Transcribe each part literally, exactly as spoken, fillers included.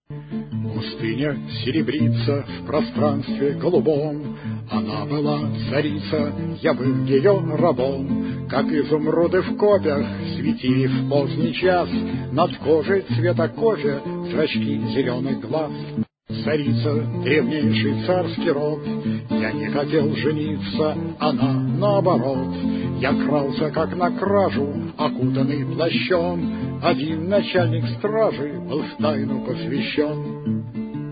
Пустыня серебрится в пространстве голубом, она была царица, я был ее рабом. Как изумруды в копьях светили в поздний час, над кожей цвета кофе зрачки зеленых глаз. Царица, древнейший царский род, я не хотел жениться, она наоборот. Я крался, как на кражу, окутанный плащом. Один начальник стражи был в тайну посвящен.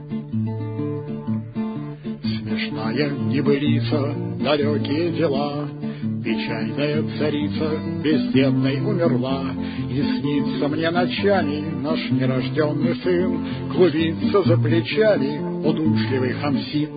Смешная небылица, далекие дела, печальная царица бездетной умерла. И снится мне ночами наш нерожденный сын, клубится за плечами удушливый хамсин.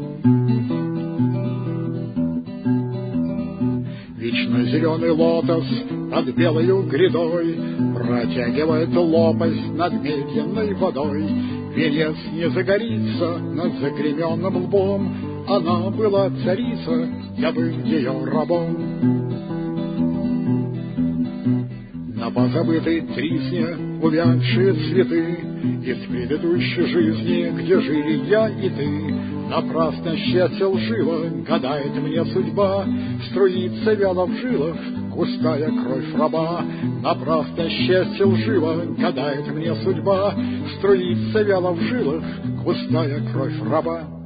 Вечно зеленый лотос под белою грядой протягивает лопасть над медленной водой. Венец не загорится над загременным лбом, она была царица, я был ее рабом. На позабытой тризне увядшие цветы из предыдущей жизни, где жили я и ты. Напрасно счастье лживо гадает мне судьба, струится вяло в жилах густая кровь раба. Напрасно счастье лживо гадает мне судьба, струится вяло в жилах густая кровь раба.